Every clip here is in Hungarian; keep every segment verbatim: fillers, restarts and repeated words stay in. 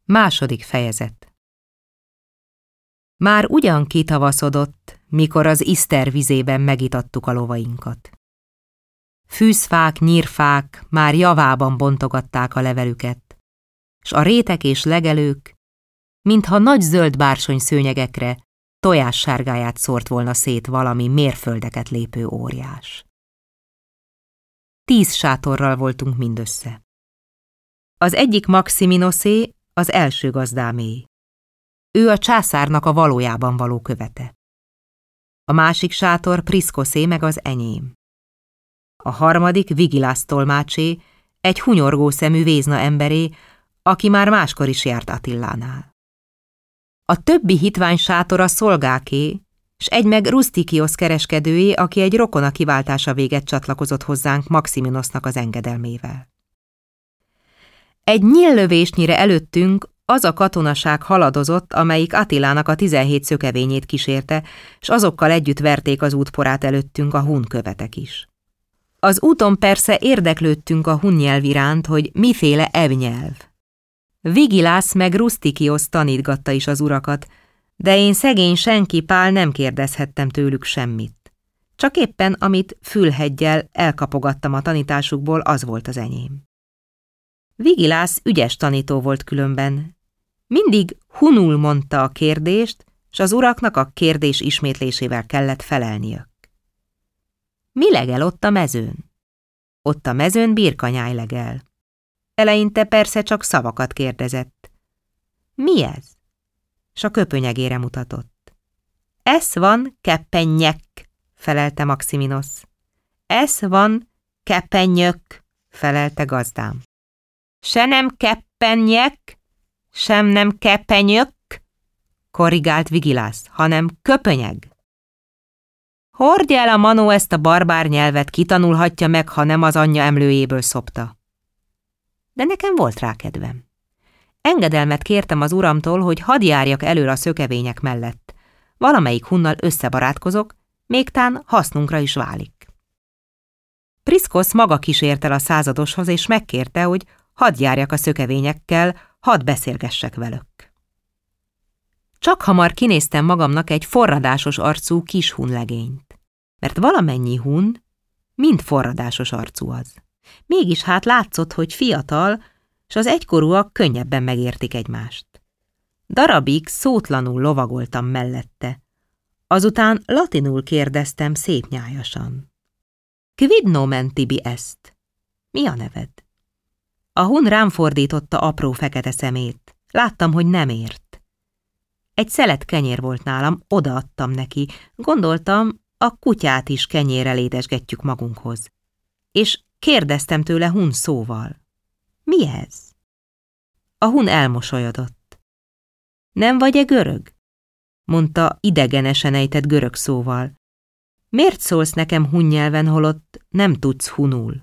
Második fejezet. Már ugyan kitavaszodott, mikor az Iszter vizében megitattuk a lovainkat. Fűzfák, nyírfák már javában bontogatták a levelüket, s a rétek és legelők, mintha nagy zöld bársony szőnyegekre tojássárgáját szórt volna szét valami mérföldeket lépő óriás. Tíz sátorral voltunk mindössze. Az egyik Maximinoszé, az első gazdámé. Ő a császárnak a valójában való követe. A másik sátor Priszkoszé meg az enyém. A harmadik Vigilász tolmácsé, egy hunyorgó szemű vézna emberé, aki már máskor is járt Attillánál. A többi hitvány sátor a szolgáké, s egy meg Rustikiosz kereskedőjé, aki egy rokona kiváltása véget csatlakozott hozzánk Maximinosznak az engedelmével. Egy nyíllövésnyire előttünk az a katonaság haladozott, amelyik Attilának a tizenhét szökevényét kísérte, s azokkal együtt verték az útporát előttünk a hun követek is. Az úton persze érdeklődtünk a hun nyelv iránt, hogy miféle evnyelv. Vigilász meg Rustikiosz tanítgatta is az urakat, de én szegény senki Pál nem kérdezhettem tőlük semmit. Csak éppen, amit fülheggyel elkapogattam a tanításukból, az volt az enyém. Vigilász ügyes tanító volt különben. Mindig hunul mondta a kérdést, s az uraknak a kérdés ismétlésével kellett felelniük. Mi legel ott a mezőn? Ott a mezőn birkanyáj legel. Eleinte persze csak szavakat kérdezett. Mi ez? S a köpönyegére mutatott. Ez van keppennyek, felelte Maximinosz. Ez van keppennyök, felelte gazdám. Se nem keppennyek, sem nem keppenyök, korrigált Vigilász, hanem köpönyeg. Hordja el a manó ezt a barbár nyelvet, kitanulhatja meg, ha nem az anyja emlőjéből szopta. De nekem volt rá kedvem. Engedelmet kértem az uramtól, hogy hadd járjak elől a szökevények mellett. Valamelyik hunnal összebarátkozok, mégtán hasznunkra is válik. Priszkosz maga kísért el a századoshoz, és megkérte, hogy hadd járjak a szökevényekkel, hadd beszélgessek velük. Csak hamar kinéztem magamnak egy forradásos arcú kis hunlegényt, mert valamennyi hun mind forradásos arcú az. Mégis hát látszott, hogy fiatal, s az egykorúak könnyebben megértik egymást. Darabig szótlanul lovagoltam mellette. Azután latinul kérdeztem szépnyájasan. Quid nomen tibi est? Mi a neved? A hun rám fordította apró fekete szemét. Láttam, hogy nem ért. Egy szelet kenyér volt nálam, odaadtam neki. Gondoltam, a kutyát is kenyérre létesgetjük magunkhoz. És kérdeztem tőle hun szóval. Mi ez? A hun elmosolyodott. Nem vagy-e görög? Mondta idegenesen ejtett görög szóval. Miért szólsz nekem hun nyelven, holott nem tudsz hunul?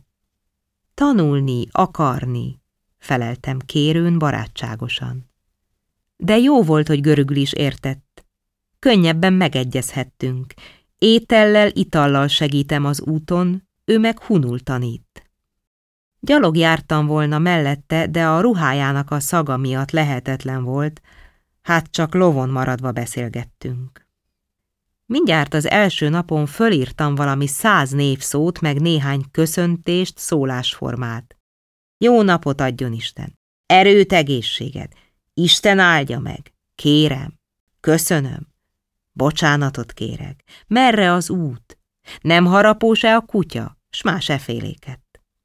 Tanulni, akarni, feleltem kérőn barátságosan. De jó volt, hogy görögül is értett. Könnyebben megegyezhettünk. Étellel, itallal segítem az úton, ő meg hunul tanít. Gyalog jártam volna mellette, de a ruhájának a szaga miatt lehetetlen volt, hát csak lovon maradva beszélgettünk. Mindjárt az első napon fölírtam valami száz névszót, meg néhány köszöntést, szólásformát. Jó napot adjon Isten! Erőt, egészséget! Isten áldja meg! Kérem! Köszönöm! Bocsánatot kérek! Merre az út? Nem harapós-e a kutya? S más eféléket.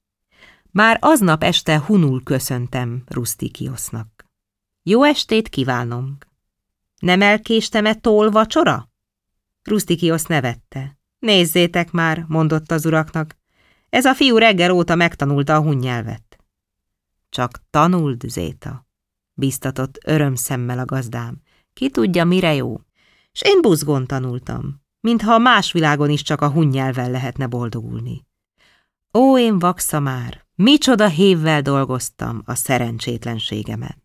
Már aznap este hunul köszöntem Rustikiosznak. Jó estét kívánom! Nem elkéstem-e tól vacsora? Rustikiosz nevette. Nézzétek már, mondott az uraknak. Ez a fiú reggel óta megtanulta a hun nyelvet. Csak tanuld, Zéta, biztatott örömszemmel a gazdám. Ki tudja, mire jó. S én buzgón tanultam, mintha más világon is csak a hun nyelven lehetne boldogulni. Ó, én vaksza már, micsoda hévvel dolgoztam a szerencsétlenségemen.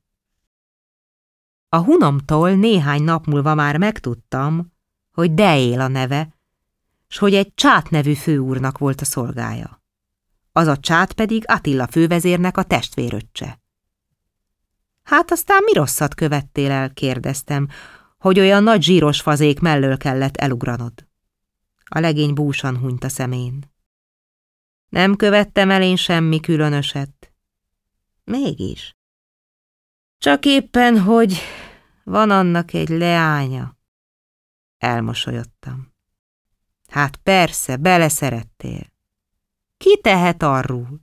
A hunomtól néhány nap múlva már megtudtam, hogy Deél a neve, s hogy egy Csát nevű főúrnak volt a szolgája. Az a Csát pedig Attila fővezérnek a testvéröccse. Hát aztán mi rosszat követtél el, kérdeztem, hogy olyan nagy zsíros fazék mellől kellett elugranod. A legény búsan hunyt a szemén. Nem követtem el én semmi különöset. Mégis. Csak éppen, hogy van annak egy leánya. Elmosolyodtam. Hát persze, beleszerettél. Ki tehet arról?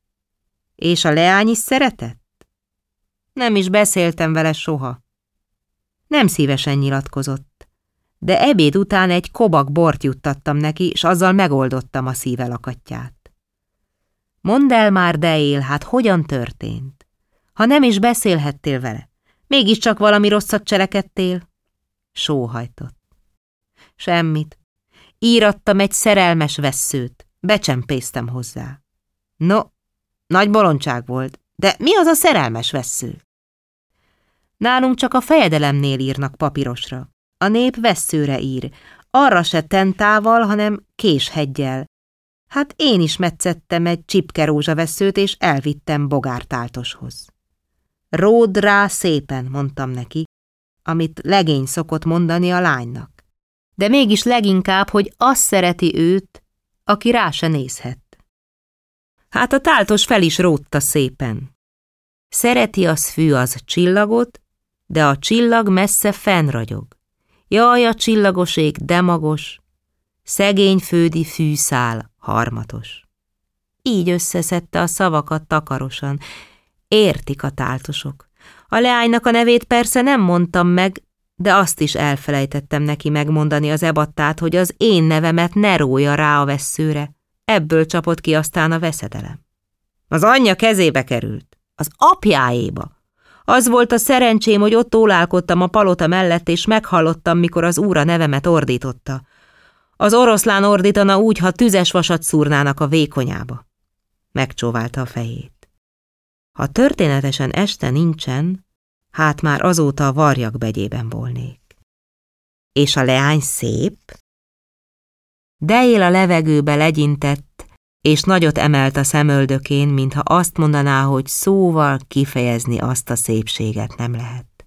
És a leány is szeretett? Nem is beszéltem vele soha. Nem szívesen nyilatkozott, de ebéd után egy kobak bort juttattam neki, és azzal megoldottam a szíve lakatját. Mondd el már, Dale, hát hogyan történt? Ha nem is beszélhettél vele, mégiscsak valami rosszat cselekedtél? Sóhajtott. Semmit. Írattam egy szerelmes vesszőt, becsempésztem hozzá. No, nagy bolondság volt, de mi az a szerelmes vessző? Nálunk csak a fejedelemnél írnak papírosra. A nép vesszőre ír, arra se tentával, hanem késheggyel. Hát én is metszettem egy csipkerózsavesszőt, és elvittem bogártáltoshoz. Ród rá szépen, mondtam neki, amit legény szokott mondani a lánynak. De mégis leginkább, hogy azt szereti őt, aki rá se nézhet. Hát a táltos fel is ródta szépen. Szereti az fű az csillagot, de a csillag messze fennragyog. Jaj, a csillagos ég demagos, szegény földi fűszál harmatos. Így összeszedte a szavakat takarosan. Értik a táltosok. A leánynak a nevét persze nem mondtam meg, de azt is elfelejtettem neki megmondani az ebattát, hogy az én nevemet ne rója rá a vesszőre. Ebből csapott ki aztán a veszedelem. Az anyja kezébe került, az apjáéba. Az volt a szerencsém, hogy ott ólálkodtam a palota mellett, és meghallottam, mikor az úr a nevemet ordította. Az oroszlán ordítana úgy, ha tüzes vasat szúrnának a vékonyába. Megcsóválta a fejét. Ha történetesen este nincsen, hát már azóta a varjak begyében volnék. És a leány szép? Dale a levegőbe legyintett, és nagyot emelt a szemöldökén, mintha azt mondaná, hogy szóval kifejezni azt a szépséget nem lehet.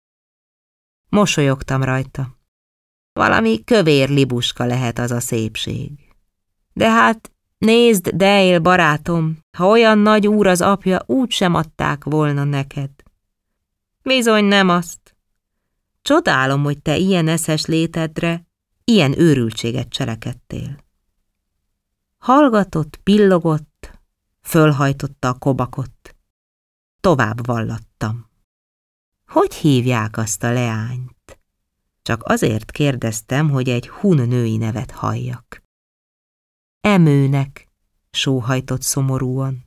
Mosolyogtam rajta. Valami kövér libuska lehet az a szépség. De hát, nézd, Dale barátom, ha olyan nagy úr az apja, úgy sem adták volna neked. Bizony nem azt. Csodálom, hogy te ilyen eszes létedre, ilyen őrültséget cselekedtél. Hallgatott, pillogott, fölhajtotta a kobakot. Tovább vallattam. Hogy hívják azt a leányt? Csak azért kérdeztem, hogy egy hun női nevet halljak. Emőnek, sóhajtott szomorúan.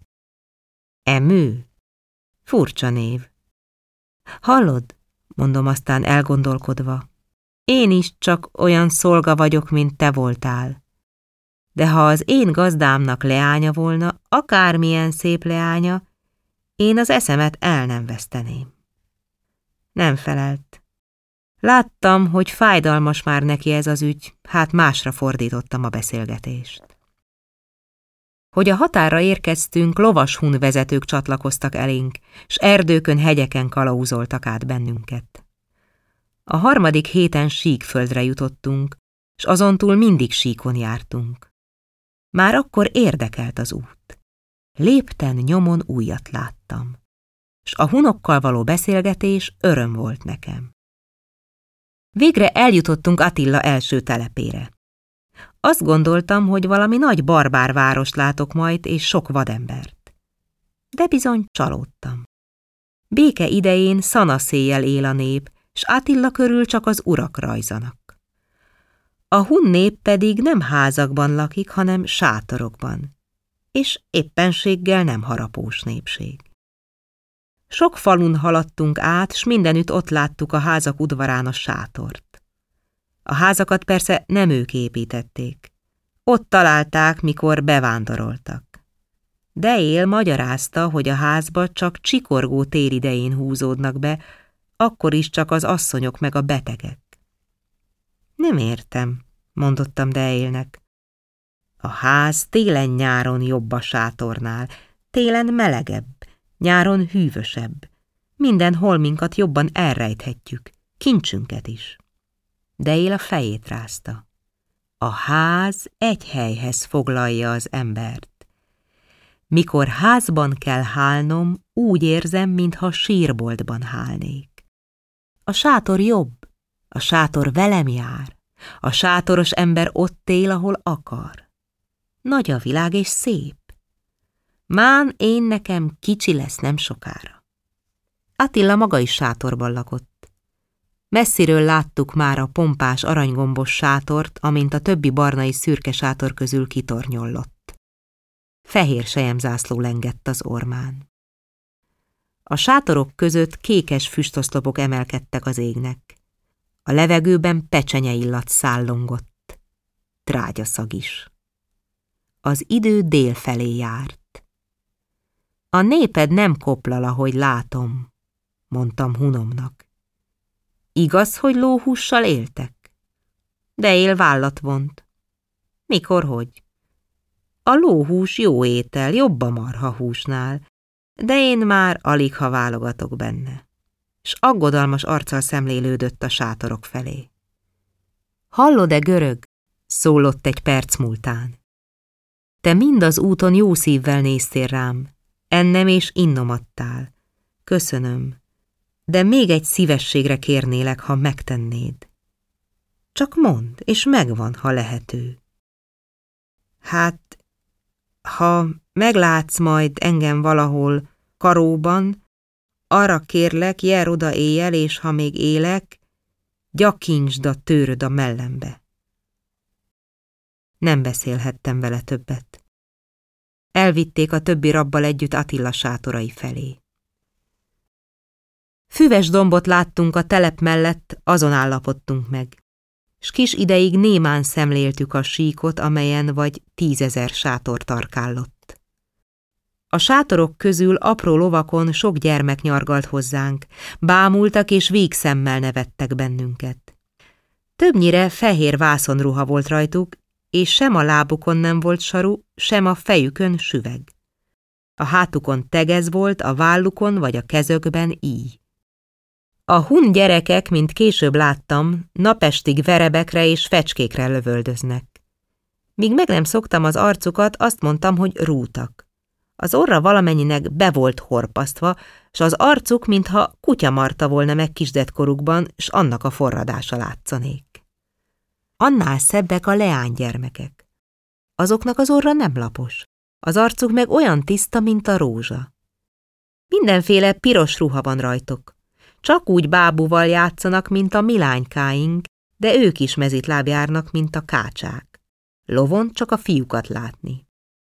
Emő? Furcsa név. Hallod, mondom aztán elgondolkodva, én is csak olyan szolga vagyok, mint te voltál. De ha az én gazdámnak leánya volna, akármilyen szép leánya, én az eszemet el nem veszteném. Nem felelt. Láttam, hogy fájdalmas már neki ez az ügy, hát másra fordítottam a beszélgetést. Hogy a határra érkeztünk, lovas hun vezetők csatlakoztak elénk, s erdőkön, hegyeken kalauzoltak át bennünket. A harmadik héten síkföldre jutottunk, s azontúl mindig síkon jártunk. Már akkor érdekelt az út. Lépten nyomon újat láttam, s a hunokkal való beszélgetés öröm volt nekem. Végre eljutottunk Attila első telepére. Azt gondoltam, hogy valami nagy barbár várost látok majd, és sok vadembert. De bizony csalódtam. Béke idején szanaszéjjel él a nép, s Attila körül csak az urak rajzanak. A hun nép pedig nem házakban lakik, hanem sátorokban, és éppenséggel nem harapós népség. Sok falun haladtunk át, s mindenütt ott láttuk a házak udvarán a sátort. A házakat persze nem ők építették. Ott találták, mikor bevándoroltak. Dale magyarázta, hogy a házba csak csikorgó tél idején húzódnak be, akkor is csak az asszonyok meg a betegek. Nem értem, mondottam Dale-nek. A ház télen-nyáron jobb a sátornál, télen melegebb, nyáron hűvösebb. Minden holminkat jobban elrejthetjük, kincsünket is. Dale a fejét rázta. A ház egy helyhez foglalja az embert. Mikor házban kell hálnom, úgy érzem, mintha sírboltban hálnék. A sátor jobb, a sátor velem jár, a sátoros ember ott él, ahol akar. Nagy a világ és szép. Mán én nekem kicsi lesz nem sokára. Attila maga is sátorban lakott. Messziről láttuk már a pompás aranygombos sátort, amint a többi barna és szürke sátor közül kitornyollott. Fehér selyemzászló lengett az ormán. A sátorok között kékes füstoszlopok emelkedtek az égnek. A levegőben pecsenye illat szállongott. Trágyaszag is. Az idő dél felé járt. A néped nem koplal, ahogy látom, mondtam Hunomnak. Igaz, hogy lóhússal éltek? De él vállat vont. Mikor, hogy? A lóhús jó étel, jobb a marhahúsnál, de én már alig ha válogatok benne. S aggodalmas arccal szemlélődött a sátorok felé. Hallod-e, görög? Szólott egy perc múltán. Te mind az úton jó szívvel néztél rám, ennem és innom adtál. Köszönöm, de még egy szívességre kérnélek, ha megtennéd. Csak mondd, és megvan, ha lehető. Hát, ha meglátsz majd engem valahol karóban, arra kérlek, jár oda éjjel, és ha még élek, gyakincsd a tőröd a mellembe. Nem beszélhettem vele többet. Elvitték a többi rabbal együtt Attila sátorai felé. Füves dombot láttunk a telep mellett, azon állapodtunk meg, s kis ideig némán szemléltük a síkot, amelyen vagy tízezer sátor tarkállott. A sátorok közül apró lovakon sok gyermek nyargalt hozzánk, bámultak és végszemmel nevettek bennünket. Többnyire fehér vászonruha volt rajtuk, és sem a lábukon nem volt saru, sem a fejükön süveg. A hátukon tegez volt, a vállukon vagy a kezökben íj. A hun gyerekek, mint később láttam, napestig verebekre és fecskékre lövöldöznek. Míg meg nem szoktam az arcukat, azt mondtam, hogy rútak. Az orra valamennyinek be volt horpasztva, s az arcuk, mintha kutya marta volna meg kisdetkorukban, s annak a forradása látszanék. Annál szebbek a leánygyermekek. Azoknak az orra nem lapos, az arcuk meg olyan tiszta, mint a rózsa. Mindenféle piros ruha van rajtuk. Csak úgy bábúval játszanak, mint a mi lánykáink, de ők is mezitláb járnak, mint a kácsák. Lovon csak a fiúkat látni.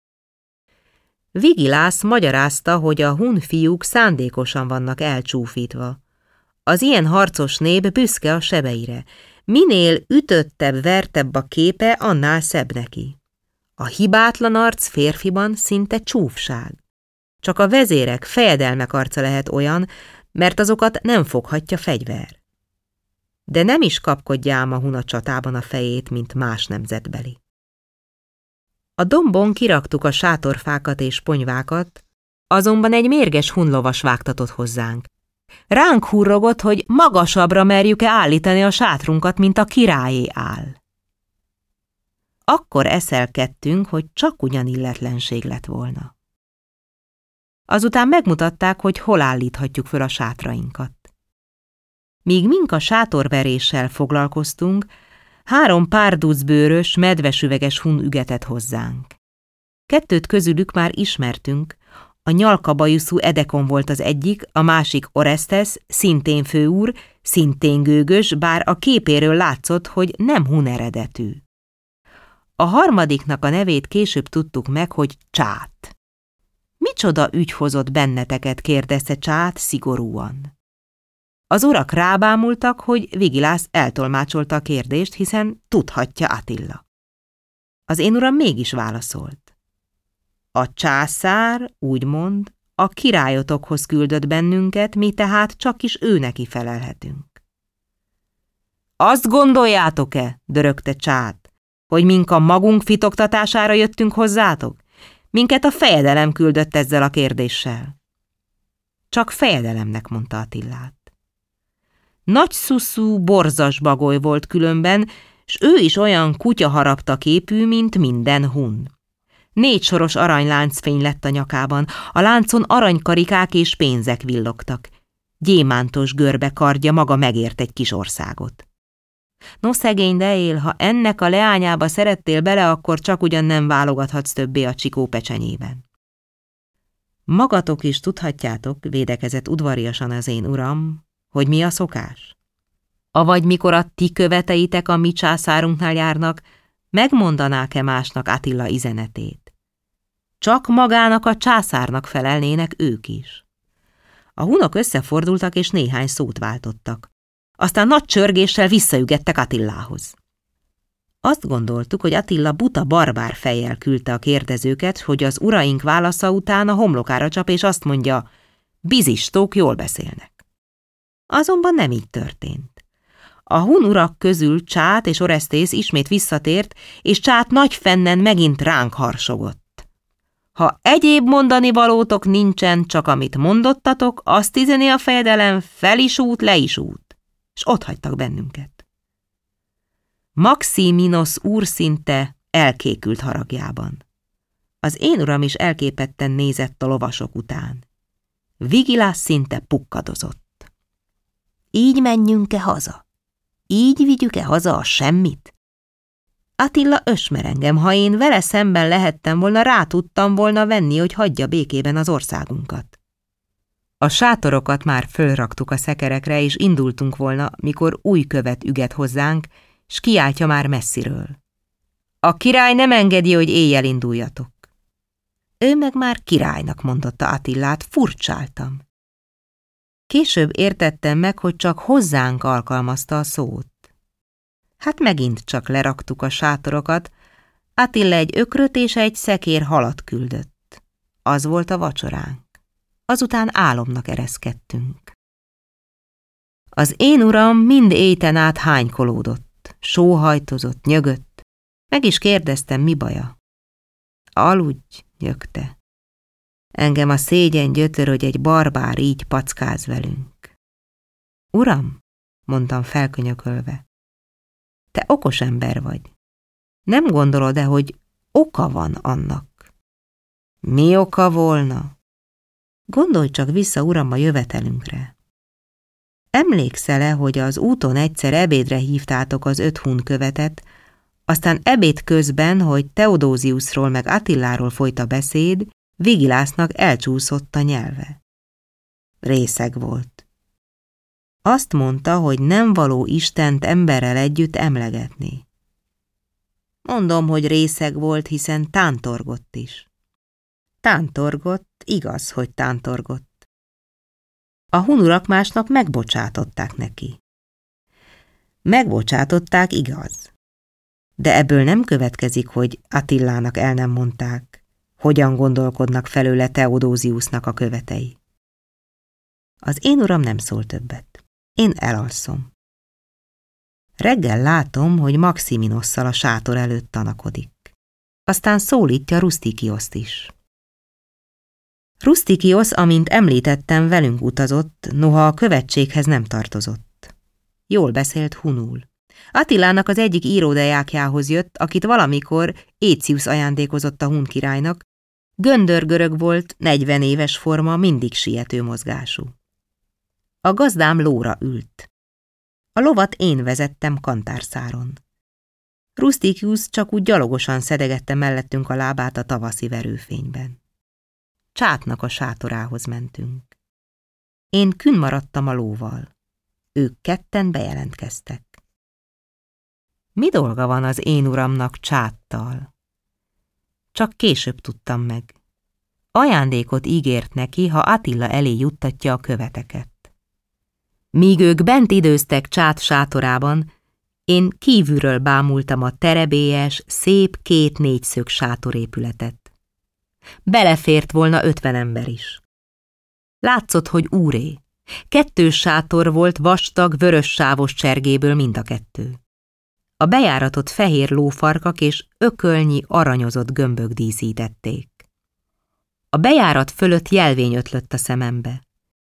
Vigilász magyarázta, hogy a hun fiúk szándékosan vannak elcsúfítva. Az ilyen harcos nép büszke a sebeire. Minél ütöttebb, vertebb a képe, annál szebb neki. A hibátlan arc férfiban szinte csúfság. Csak a vezérek, fejedelmek arca lehet olyan, mert azokat nem foghatja fegyver. De nem is kapkodjám a hun a csatában a fejét, mint más nemzetbeli. A dombon kiraktuk a sátorfákat és ponyvákat, azonban egy mérges hunlovas vágtatott hozzánk. Ránk hurrogott, hogy magasabbra merjük-e állítani a sátrunkat, mint a királyé áll. Akkor eszelkedtünk, hogy csak ugyan illetlenség lett volna. Azután megmutatták, hogy hol állíthatjuk föl a sátrainkat. Míg mink a sátorveréssel foglalkoztunk, három párducbőrös, medvesüveges hun ügetett hozzánk. Kettőt közülük már ismertünk, a nyalkabajuszú Edekon volt az egyik, a másik Orestes, szintén főúr, szintén gőgös, bár a képéről látszott, hogy nem hun eredetű. A harmadiknak a nevét később tudtuk meg, hogy Csát. Micsoda ügy hozott benneteket, kérdezte Csát szigorúan. Az urak rábámultak, hogy Vigilász eltolmácsolta a kérdést, hiszen tudhatja Attila. Az én uram mégis válaszolt. A császár, úgymond, a királyotokhoz küldött bennünket, mi tehát csak is ő neki felelhetünk. Azt gondoljátok-e, dörögte Csát, hogy mink a magunk fitoktatására jöttünk hozzátok? Minket a fejedelem küldött ezzel a kérdéssel. Csak fejedelemnek mondta Attillát. Nagy szuszú, borzas bagoly volt különben, s ő is olyan kutyaharapta képű, mint minden hun. Négy soros aranyláncfény lett a nyakában, a láncon aranykarikák és pénzek villogtak. Gyémántos görbe kardja maga megért egy kis országot. No szegény, de él, ha ennek a leányába szerettél bele, akkor csak ugyan nem válogathatsz többé a csikó pecsenyében. Magatok is tudhatjátok, védekezett udvariasan az én uram, hogy mi a szokás. Avagy mikor a ti követeitek a mi császárunknál járnak, megmondanák-e másnak Attila izenetét? Csak magának a császárnak felelnének ők is. A hunok összefordultak és néhány szót váltottak. Aztán nagy csörgéssel visszaügettek Attilához. Azt gondoltuk, hogy Attila buta barbár fejjel küldte a kérdezőket, hogy az uraink válasza után a homlokára csap, és azt mondja, bizistók jól beszélnek. Azonban nem így történt. A hun urak közül Csát és Oresztész ismét visszatért, és Csát nagy fennen megint ránk harsogott. Ha egyéb mondani valótok nincsen, csak amit mondottatok, azt üzeni a fejedelem, fel is út, le is út. És ott hagytak bennünket. Maximinos úr szinte elkékült haragjában. Az én uram is elképetten nézett a lovasok után. Vigilás szinte pukkadozott. Így menjünk-e haza? Így vigyük-e haza a semmit? Attila ösmer engem, ha én vele szemben lehettem volna, rá tudtam volna venni, hogy hagyja békében az országunkat. A sátorokat már fölraktuk a szekerekre, és indultunk volna, mikor új követ üget hozzánk, s kiáltja már messziről. A király nem engedi, hogy éjjel induljatok. Ő meg már királynak mondotta Attillát, furcsáltam. Később értettem meg, hogy csak hozzánk alkalmazta a szót. Hát megint csak leraktuk a sátorokat, Attila egy ökröt és egy szekér halat küldött. Az volt a vacsoránk. Azután álomnak ereszkedtünk. Az én uram mind éjten át hánykolódott, sóhajtozott, nyögött. Meg is kérdeztem, mi baja. Aludj, nyögte. Engem a szégyen gyötör, hogy egy barbár így packáz velünk. Uram, mondtam felkönyökölve, te okos ember vagy. Nem gondolod-e, hogy oka van annak? Mi oka volna? Gondolj csak vissza, uram, a jövetelünkre. Emlékszel-e, hogy az úton egyszer ebédre hívtátok az öt hun követet, aztán ebéd közben, hogy Theodosiusról meg Attiláról folyt a beszéd, Vigilásznak elcsúszott a nyelve. Részeg volt. Azt mondta, hogy nem való Istent emberrel együtt emlegetni. Mondom, hogy részeg volt, hiszen tántorgott is. Tántorgott, igaz, hogy tántorgott. A hunurak másnak megbocsátották neki. Megbocsátották, igaz. De ebből nem következik, hogy Attilának el nem mondták, hogyan gondolkodnak felőle Theodosiusnak a követei. Az én uram nem szól többet. Én elalszom. Reggel látom, hogy Maximinosszal a sátor előtt tanakodik. Aztán szólítja Rustikioszt is. Rustikiosz, amint említettem, velünk utazott, noha a követséghez nem tartozott. Jól beszélt hunul. Attilának az egyik íródejákjához jött, akit valamikor Écius ajándékozott a hun királynak. Göndörgörög volt, negyven éves forma, mindig siető mozgású. A gazdám lóra ült. A lovat én vezettem kantárszáron. Rustikius csak úgy gyalogosan szedegette mellettünk a lábát a tavaszi verőfényben. Csátnak a sátorához mentünk. Én künn maradtam a lóval. Ők ketten bejelentkeztek. Mi dolga van az én uramnak Csáttal? Csak később tudtam meg. Ajándékot ígért neki, ha Attila elé juttatja a követeket. Míg ők bent időztek Csát sátorában, én kívülről bámultam a terebélyes, szép két négyszög sátorépületet. Belefért volna ötven ember is. Látszott, hogy úré. Kettős sátor volt vastag, vörös sávos csergéből mind a kettő. A bejáratot fehér lófarkak és ökölnyi aranyozott gömbök díszítették. A bejárat fölött jelvény ötlött a szemembe.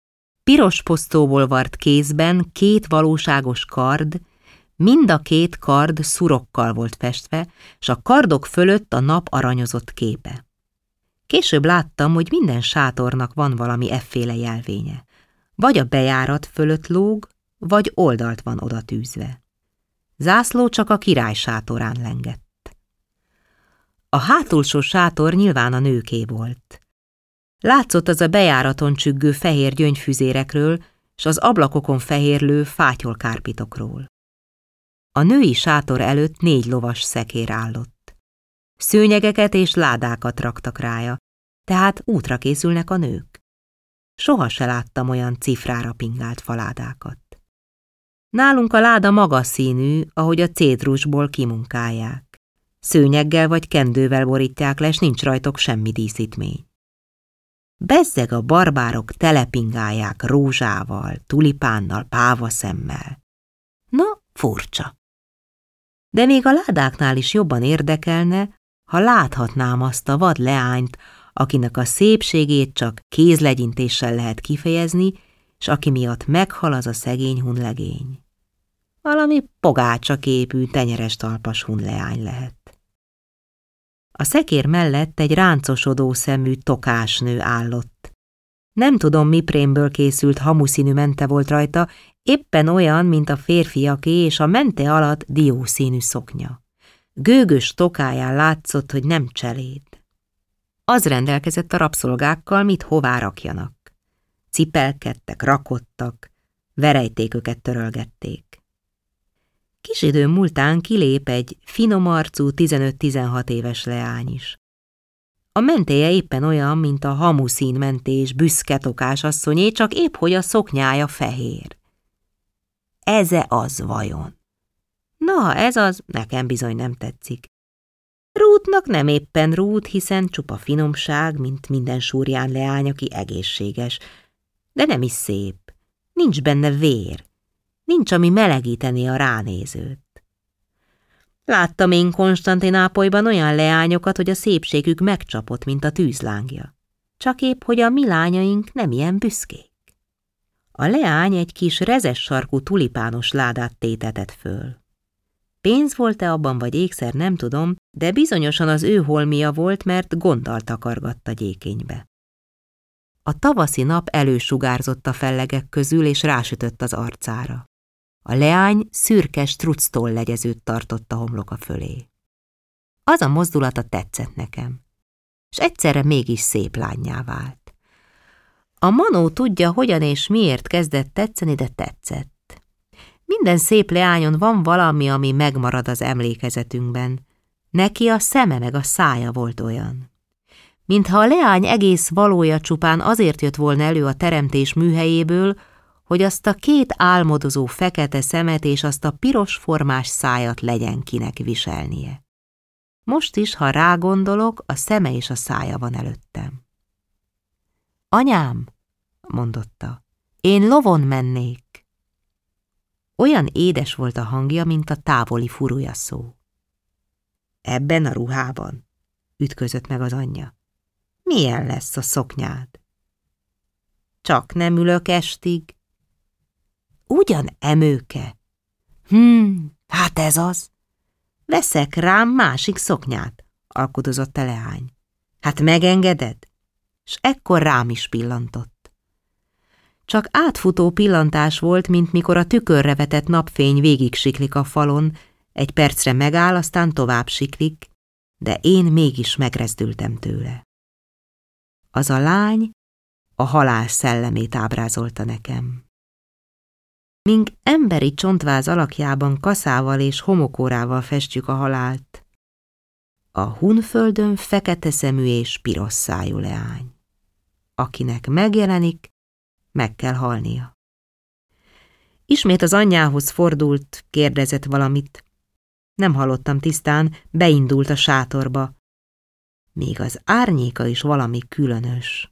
piros posztóból vart kézben két valóságos kard, mind a két kard szurokkal volt festve, s a kardok fölött a nap aranyozott képe. Később láttam, hogy minden sátornak van valami efféle jelvénye. Vagy a bejárat fölött lóg, vagy oldalt van oda tűzve. Zászló csak a király sátorán lengett. A hátulsó sátor nyilván a nőké volt. Látszott az a bejáraton csüggő fehér gyöngyfüzérekről, s az ablakokon fehérlő fátyolkárpitokról. A női sátor előtt négy lovas szekér állott. Szőnyegeket és ládákat raktak rája, tehát útra készülnek a nők. Soha se láttam olyan cifrára pingált faládákat. Nálunk a láda magas színű, ahogy a cédrusból kimunkálják. Szőnyeggel vagy kendővel borítják le, s nincs rajtok semmi díszítmény. Bezzeg a barbárok telepingálják rózsával, tulipánnal, pávaszemmel. Na, furcsa. De még a ládáknál is jobban érdekelne, ha láthatnám azt a vad leányt, akinek a szépségét csak kézlegyintéssel lehet kifejezni, s aki miatt meghal az a szegény hunlegény. Valami pogácsaképű, tenyeres talpas hunleány lehet. A szekér mellett egy ráncosodó szemű tokásnő állott. Nem tudom, mi prémből készült hamuszínű mente volt rajta, éppen olyan, mint a férfiaké, és a mente alatt diószínű szoknya. Gőgös tokáján látszott, hogy nem cseléd. Az rendelkezett a rabszolgákkal, mit hová rakjanak. Cipelkedtek, rakodtak, verejtéköket törölgették. Kis idő múltán kilép egy finomarcú tizenöt-tizenhat éves leány is. A mentéje éppen olyan, mint a hamuszín mentés büszke tokás asszonyé, csak épp hogy a szoknyája fehér. Eze az vajon? Na, ha ez az, nekem bizony nem tetszik. Rútnak nem éppen rút, hiszen csupa finomság, mint minden súrján leány, aki egészséges, de nem is szép. Nincs benne vér. Nincs, ami melegíteni a ránézőt. Láttam én Konstantinápolyban olyan leányokat, hogy a szépségük megcsapott, mint a tűzlángja. Csak épp, hogy a mi lányaink nem ilyen büszkék. A leány egy kis rezes sarkú tulipános ládát tétetett föl. Pénz volt-e abban, vagy ékszer, nem tudom, de bizonyosan az ő holmia volt, mert gonddal takargatta gyékénybe. A tavaszi nap elősugárzott a fellegek közül, és rásütött az arcára. A leány szürke structól legyezőt tartott a homloka fölé. Az a mozdulata tetszett nekem, és egyszerre mégis szép lánnyá vált. A manó tudja, hogyan és miért kezdett tetszeni, de tetszett. Minden szép leányon van valami, ami megmarad az emlékezetünkben. Neki a szeme meg a szája volt olyan. Mintha a leány egész valója csupán azért jött volna elő a teremtés műhelyéből, hogy azt a két álmodozó fekete szemet és azt a piros formás szájat legyen kinek viselnie. Most is, ha rágondolok, a szeme és a szája van előttem. Anyám, mondotta, én lovon mennék. Olyan édes volt a hangja, mint a távoli furujaszó. Ebben a ruhában? Ütközött meg az anyja. Milyen lesz a szoknyád? Csak nem ülök estig. Ugyan emőke? Hmm, hát ez az. Veszek rám másik szoknyát, alkudozott a leány. Hát megengeded? S ekkor rám is pillantott. Csak átfutó pillantás volt, mint mikor a tükörre vetett napfény végig siklik a falon, egy percre megáll, aztán tovább siklik, de én mégis megrezdültem tőle. Az a lány a halál szellemét ábrázolta nekem. Míg emberi csontváz alakjában kaszával és homokórával festjük a halált, a Hunföldön fekete szemű és piros szájú leány. Akinek megjelenik, meg kell halnia. Ismét az anyjához fordult, kérdezett valamit. Nem hallottam tisztán, beindult a sátorba. Még az árnyéka is valami különös.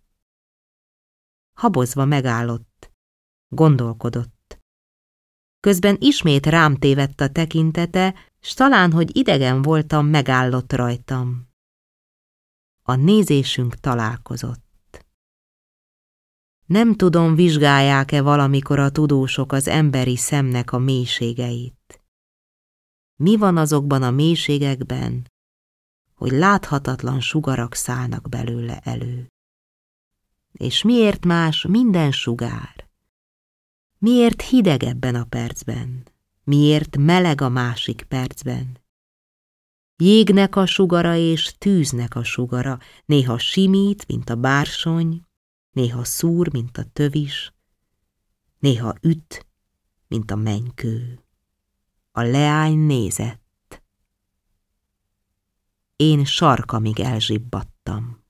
Habozva megállott, gondolkodott. Közben ismét rám tévedt a tekintete, s talán, hogy idegen voltam, megállott rajtam. A nézésünk találkozott. Nem tudom, vizsgálják-e valamikor a tudósok az emberi szemnek a mélységeit. Mi van azokban a mélységekben, hogy láthatatlan sugarak szállnak belőle elő? És miért más minden sugár? Miért hideg ebben a percben? Miért meleg a másik percben? Jégnek a sugara és tűznek a sugara, néha simít, mint a bársony, néha szúr, mint a tövis, néha üt, mint a mennykő. A leány nézett. Én sarkamig elzsibbadtam.